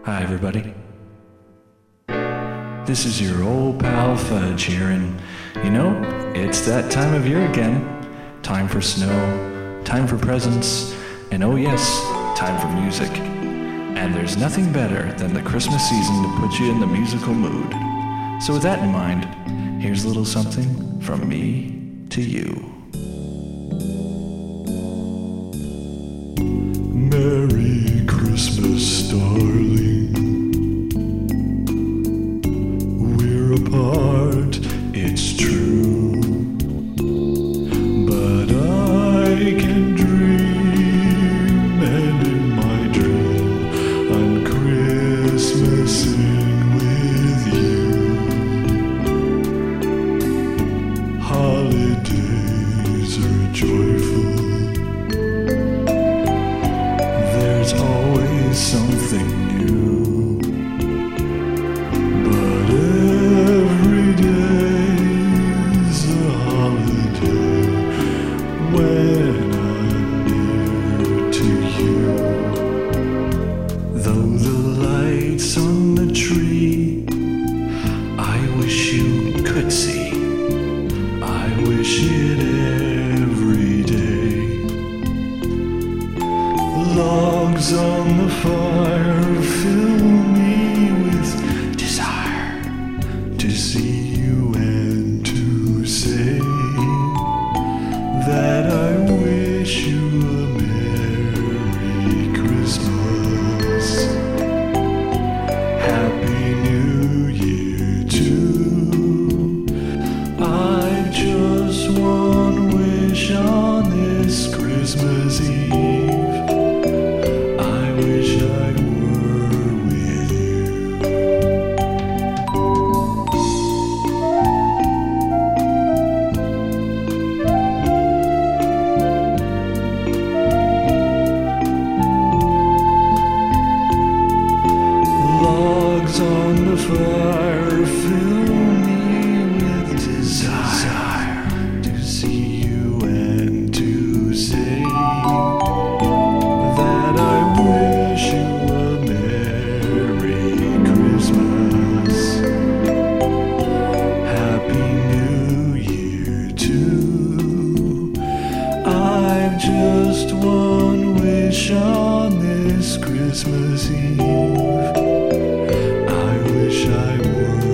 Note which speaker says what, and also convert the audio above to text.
Speaker 1: Hi, everybody. This is your old pal Fudge here, and it's that time of year again. Time for snow, time for presents, and oh yes, time for music. And there's nothing better than the Christmas season to put you in the musical mood. So with that in mind, here's a little something from me to you. Merry Christmas, darling. We're apart, it's true, but I can dream, and in my dream I'm Christmasing with you. Holidays are joyful. There's always something new, but every day's a holiday when I'm near to you. Though the lights on the tree I wish you could see, I wish it every day. Logs on the fire fill me with desire to see you and to say that I wish you a Merry Christmas. Happy New Year too. I've just one wish on this Christmas Eve. On the fire fill me with desire to see you and to say that I wish you a Merry Christmas. Happy New Year too. I've just one wish on this Christmas Eve. I were